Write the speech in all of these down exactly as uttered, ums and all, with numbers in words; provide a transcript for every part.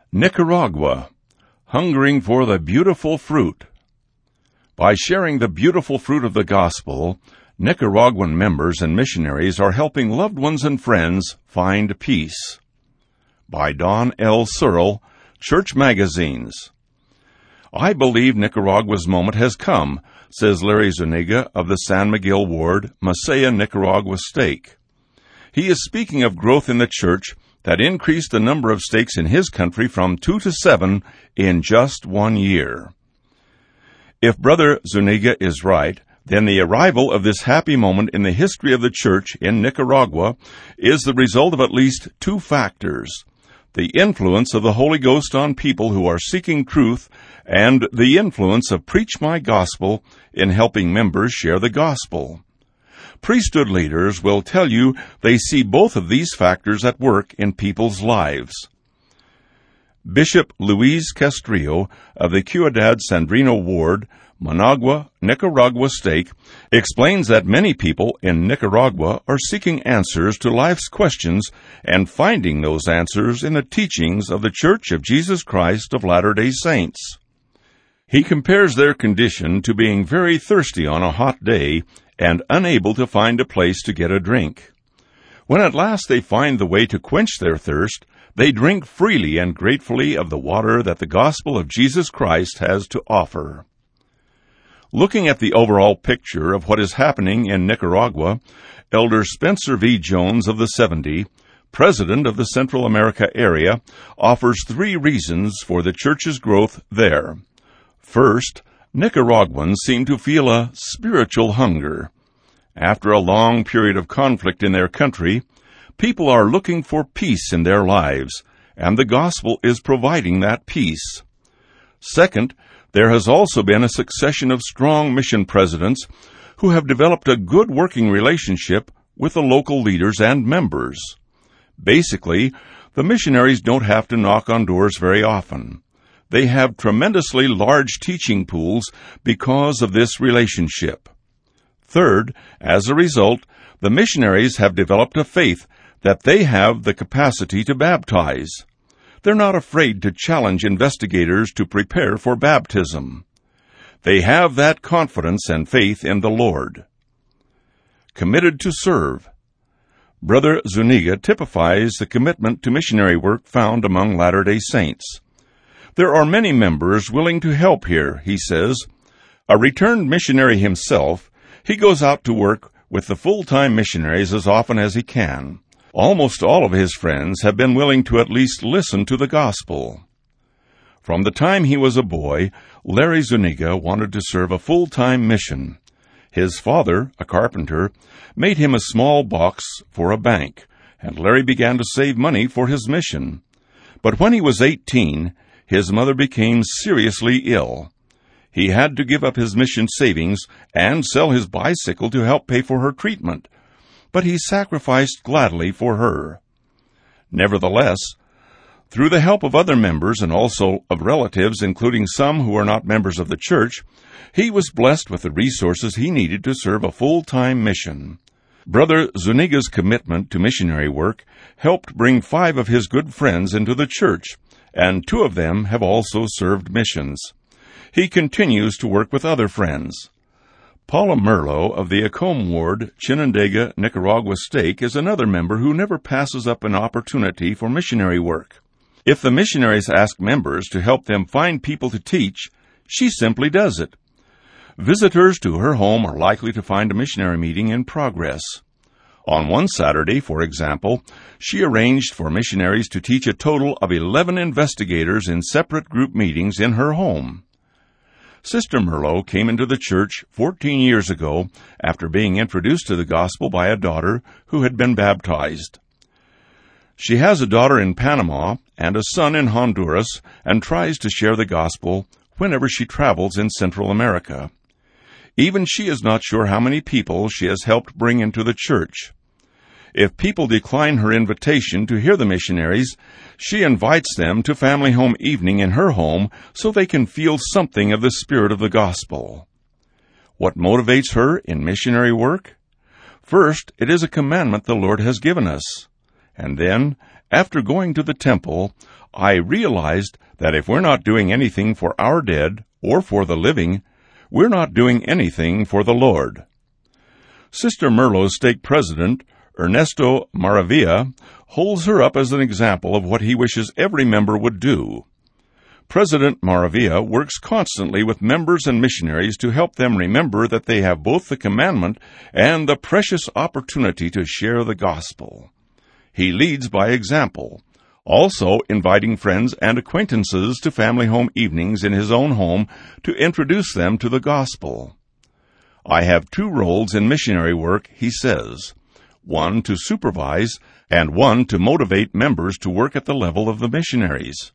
Nicaragua, hungering for the beautiful fruit. By sharing the beautiful fruit of the gospel, Nicaraguan members and missionaries are helping loved ones and friends find peace. By Don L. Searle, Church Magazines. I believe Nicaragua's moment has come, says Larry Zuniga of the San Miguel Ward, Masaya, Nicaragua stake. He is speaking of growth in the church that increased the number of stakes in his country from two to seven in just one year. If Brother Zuniga is right, then the arrival of this happy moment in the history of the church in Nicaragua is the result of at least two factors: the influence of the Holy Ghost on people who are seeking truth, and the influence of Preach My Gospel in helping members share the gospel. Priesthood leaders will tell you they see both of these factors at work in people's lives. Bishop Luis Castrillo of the Ciudad Sandrino Ward, Managua, Nicaragua stake, explains that many people in Nicaragua are seeking answers to life's questions and finding those answers in the teachings of the Church of Jesus Christ of Latter-day Saints. He compares their condition to being very thirsty on a hot day and unable to find a place to get a drink. When at last they find the way to quench their thirst, they drink freely and gratefully of the water that the gospel of Jesus Christ has to offer. Looking at the overall picture of what is happening in Nicaragua, Elder Spencer V. Jones of the seventy, president of the Central America area, offers three reasons for the church's growth there. First, Nicaraguans seem to feel a spiritual hunger. After a long period of conflict in their country, people are looking for peace in their lives, and the gospel is providing that peace. Second, there has also been a succession of strong mission presidents who have developed a good working relationship with the local leaders and members. Basically, the missionaries don't have to knock on doors very often. They have tremendously large teaching pools because of this relationship. Third, as a result, the missionaries have developed a faith that they have the capacity to baptize. They're not afraid to challenge investigators to prepare for baptism. They have that confidence and faith in the Lord. Committed to serve. Brother Zuniga typifies the commitment to missionary work found among Latter-day Saints. There are many members willing to help here, he says. A returned missionary himself, he goes out to work with the full-time missionaries as often as he can. Almost all of his friends have been willing to at least listen to the gospel. From the time he was a boy, Larry Zuniga wanted to serve a full-time mission. His father, a carpenter, made him a small box for a bank, and Larry began to save money for his mission. But when he was eighteen, his mother became seriously ill. He had to give up his mission savings and sell his bicycle to help pay for her treatment, but he sacrificed gladly for her. Nevertheless, through the help of other members and also of relatives, including some who are not members of the church, he was blessed with the resources he needed to serve a full-time mission. Brother Zuniga's commitment to missionary work helped bring five of his good friends into the church, and two of them have also served missions. He continues to work with other friends. Paula Merlo of the Acom Ward, Chinandega, Nicaragua stake is another member who never passes up an opportunity for missionary work. If the missionaries ask members to help them find people to teach, she simply does it. Visitors to her home are likely to find a missionary meeting in progress. On one Saturday, for example, she arranged for missionaries to teach a total of eleven investigators in separate group meetings in her home. Sister Merlo came into the church fourteen years ago after being introduced to the gospel by a daughter who had been baptized. She has a daughter in Panama and a son in Honduras and tries to share the gospel whenever she travels in Central America. Even she is not sure how many people she has helped bring into the church. If people decline her invitation to hear the missionaries, she invites them to family home evening in her home so they can feel something of the spirit of the gospel. What motivates her in missionary work? First, it is a commandment the Lord has given us. And then, after going to the temple, I realized that if we're not doing anything for our dead or for the living, we're not doing anything for the Lord. Sister Merlot's stake president, Ernesto Maravilla, holds her up as an example of what he wishes every member would do. President Maravilla works constantly with members and missionaries to help them remember that they have both the commandment and the precious opportunity to share the gospel. He leads by example, also inviting friends and acquaintances to family home evenings in his own home to introduce them to the gospel. I have two roles in missionary work, he says, one to supervise and one to motivate members to work at the level of the missionaries.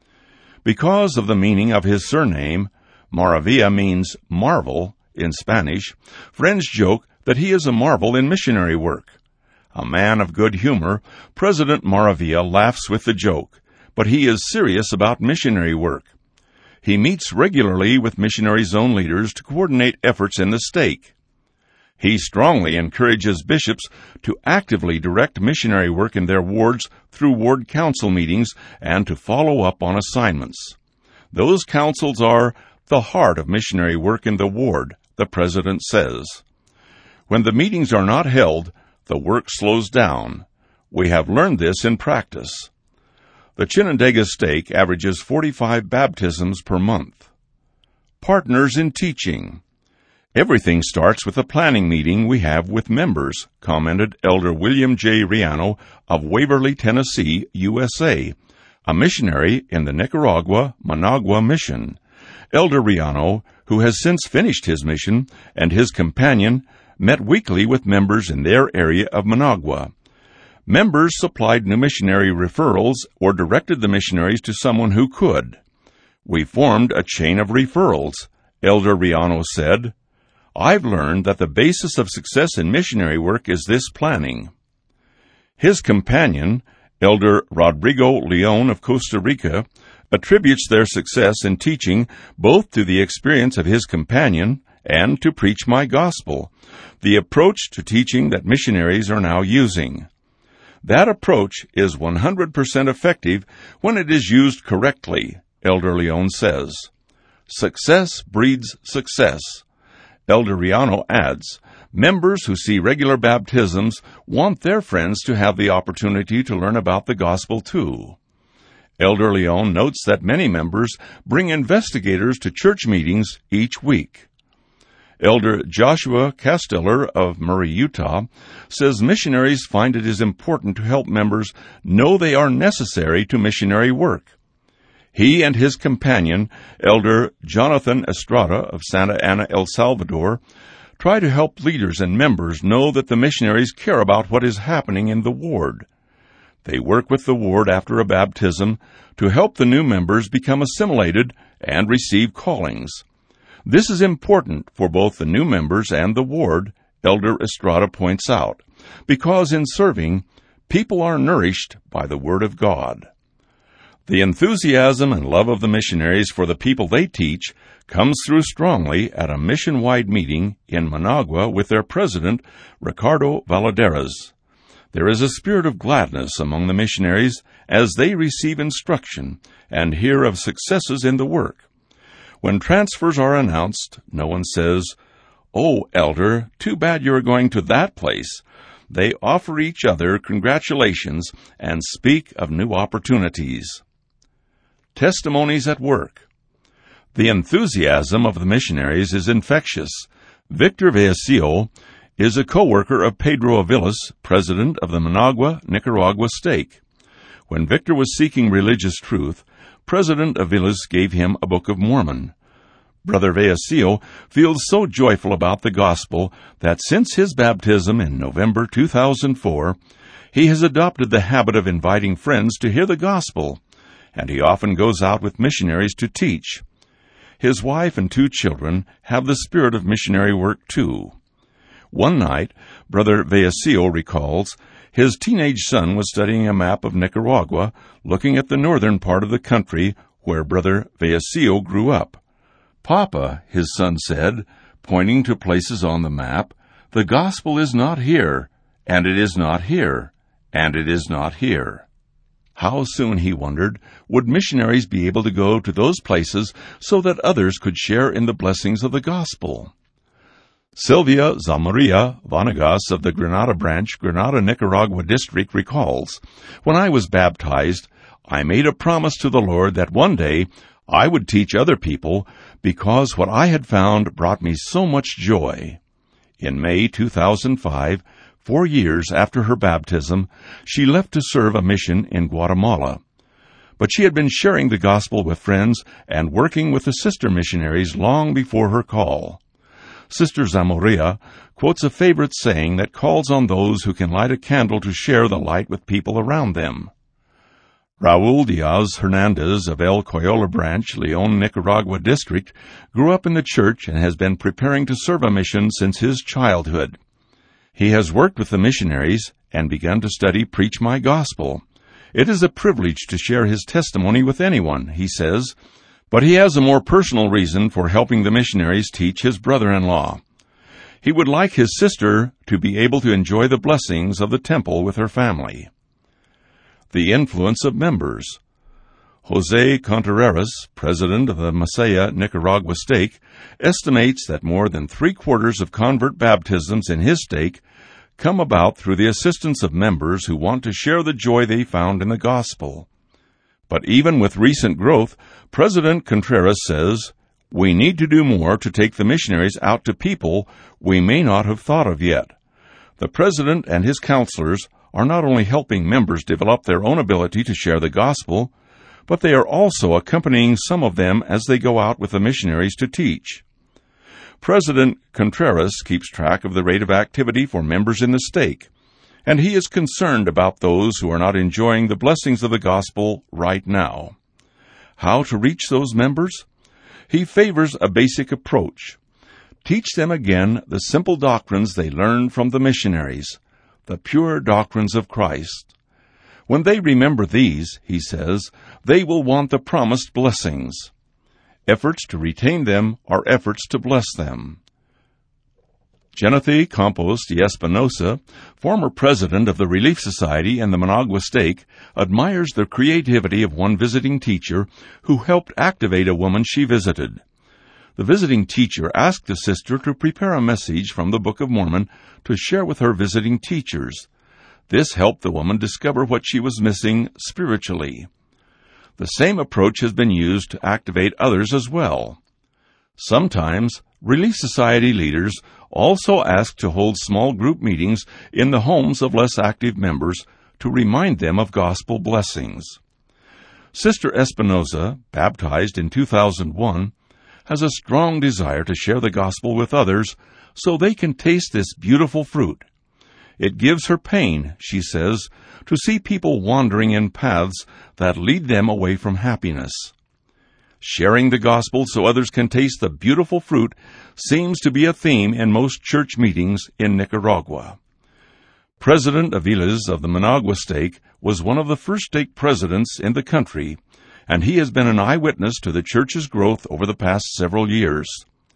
Because of the meaning of his surname, Maravilla means marvel in Spanish, friends joke that he is a marvel in missionary work. A man of good humor, President Maravilla laughs with the joke, but he is serious about missionary work. He meets regularly with missionary zone leaders to coordinate efforts in the stake. He strongly encourages bishops to actively direct missionary work in their wards through ward council meetings and to follow up on assignments. Those councils are the heart of missionary work in the ward, the president says. When the meetings are not held, the work slows down. We have learned this in practice. The Chinandega stake averages forty-five baptisms per month. Partners in teaching. Everything starts with a planning meeting we have with members, commented Elder William J. Riano of Waverly, Tennessee, U S A, a missionary in the Nicaragua Managua mission. Elder Riano, who has since finished his mission, and his companion met weekly with members in their area of Managua. Members supplied new missionary referrals or directed the missionaries to someone who could. We formed a chain of referrals, Elder Riano said. I've learned that the basis of success in missionary work is this planning. His companion, Elder Rodrigo Leon of Costa Rica, attributes their success in teaching both to the experience of his companion and to Preach My Gospel, the approach to teaching that missionaries are now using. That approach is one hundred percent effective when it is used correctly, Elder Leon says. Success breeds success. Elder Riano adds, members who see regular baptisms want their friends to have the opportunity to learn about the gospel too. Elder Leon notes that many members bring investigators to church meetings each week. Elder Joshua Casteller of Murray, Utah, says missionaries find it is important to help members know they are necessary to missionary work. He and his companion, Elder Jonathan Estrada of Santa Ana, El Salvador, try to help leaders and members know that the missionaries care about what is happening in the ward. They work with the ward after a baptism to help the new members become assimilated and receive callings. This is important for both the new members and the ward, Elder Estrada points out, because in serving, people are nourished by the Word of God. The enthusiasm and love of the missionaries for the people they teach comes through strongly at a mission-wide meeting in Managua with their president, Ricardo Valadares. There is a spirit of gladness among the missionaries as they receive instruction and hear of successes in the work. When transfers are announced, no one says, "Oh, Elder, too bad you are going to that place." They offer each other congratulations and speak of new opportunities. Testimonies at work. The enthusiasm of the missionaries is infectious. Victor Vallecillo is a co-worker of Pedro Aviles, president of the Managua, Nicaragua stake. When Victor was seeking religious truth, President Aviles gave him a Book of Mormon. Brother Vallecillo feels so joyful about the gospel that since his baptism in November two thousand four, he has adopted the habit of inviting friends to hear the gospel, and he often goes out with missionaries to teach. His wife and two children have the spirit of missionary work too. One night, Brother Vallecillo recalls, his teenage son was studying a map of Nicaragua, looking at the northern part of the country where Brother Vallecillo grew up. "Papa," his son said, pointing to places on the map, "the gospel is not here, and it is not here, and it is not here." How soon, he wondered, would missionaries be able to go to those places so that others could share in the blessings of the gospel? Sylvia Zamaria Vanegas of the Granada branch, Granada, Nicaragua district recalls, "When I was baptized, I made a promise to the Lord that one day I would teach other people because what I had found brought me so much joy." In May two thousand five, four years after her baptism, she left to serve a mission in Guatemala. But she had been sharing the gospel with friends and working with the sister missionaries long before her call. Sister Zamoria quotes a favorite saying that calls on those who can light a candle to share the light with people around them. Raul Diaz Hernandez of El Coyola branch, Leon, Nicaragua district, grew up in the church and has been preparing to serve a mission since his childhood. He has worked with the missionaries and begun to study Preach My Gospel. It is a privilege to share his testimony with anyone, he says, but he has a more personal reason for helping the missionaries teach his brother-in-law. He would like his sister to be able to enjoy the blessings of the temple with her family. The influence of members. Jose Contreras, president of the Masaya, Nicaragua stake, estimates that more than three-quarters of convert baptisms in his stake come about through the assistance of members who want to share the joy they found in the gospel. But even with recent growth, President Contreras says, "We need to do more to take the missionaries out to people we may not have thought of yet." The president and his counselors are not only helping members develop their own ability to share the gospel, but they are also accompanying some of them as they go out with the missionaries to teach. President Contreras keeps track of the rate of activity for members in the stake, and he is concerned about those who are not enjoying the blessings of the gospel right now. How to reach those members? He favors a basic approach. Teach them again the simple doctrines they learned from the missionaries, the pure doctrines of Christ. When they remember these, he says, they will want the promised blessings. Efforts to retain them are efforts to bless them. Genethy Campos de Espinosa, former president of the Relief Society in the Managua stake, admires the creativity of one visiting teacher who helped activate a woman she visited. The visiting teacher asked the sister to prepare a message from the Book of Mormon to share with her visiting teachers. This helped the woman discover what she was missing spiritually. The same approach has been used to activate others as well. Sometimes, Relief Society leaders also ask to hold small group meetings in the homes of less active members to remind them of gospel blessings. Sister Espinosa, baptized in two thousand one, has a strong desire to share the gospel with others so they can taste this beautiful fruit. It gives her pain, she says, to see people wandering in paths that lead them away from happiness. Sharing the gospel so others can taste the beautiful fruit seems to be a theme in most church meetings in Nicaragua. President Aviles of the Managua stake was one of the first stake presidents in the country, and he has been an eyewitness to the church's growth over the past several years.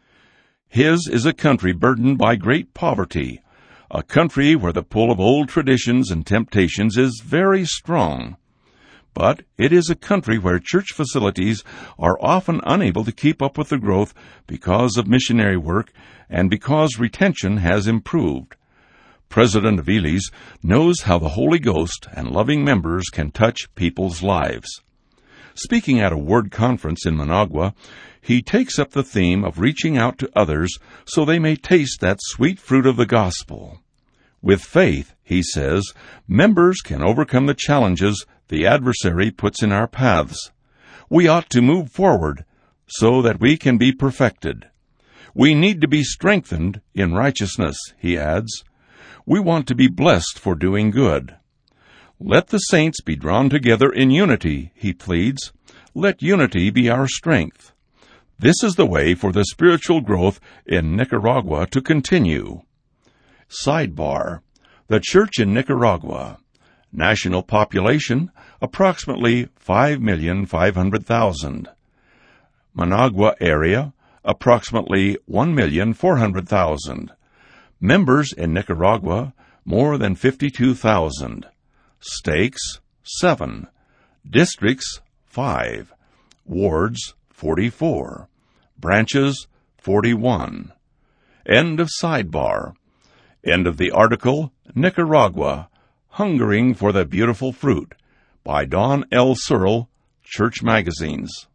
His is a country burdened by great poverty, a country where the pull of old traditions and temptations is very strong. But it is a country where church facilities are often unable to keep up with the growth because of missionary work and because retention has improved. President Aviles knows how the Holy Ghost and loving members can touch people's lives. Speaking at a word conference in Managua, he takes up the theme of reaching out to others so they may taste that sweet fruit of the gospel. With faith, he says, members can overcome the challenges the adversary puts in our paths. We ought to move forward so that we can be perfected. We need to be strengthened in righteousness, he adds. We want to be blessed for doing good. Let the saints be drawn together in unity, he pleads. Let unity be our strength. This is the way for the spiritual growth in Nicaragua to continue. Sidebar: the Church in Nicaragua. National population, approximately five million five hundred thousand. Managua area, approximately one million four hundred thousand. Members in Nicaragua, more than fifty-two thousand. Stakes, seven. Districts, five. Wards, forty-four. Branches, forty-one. End of sidebar. End of the article, Nicaragua, Hungering for the Beautiful Fruit, by Don L. Searle, Church Magazines.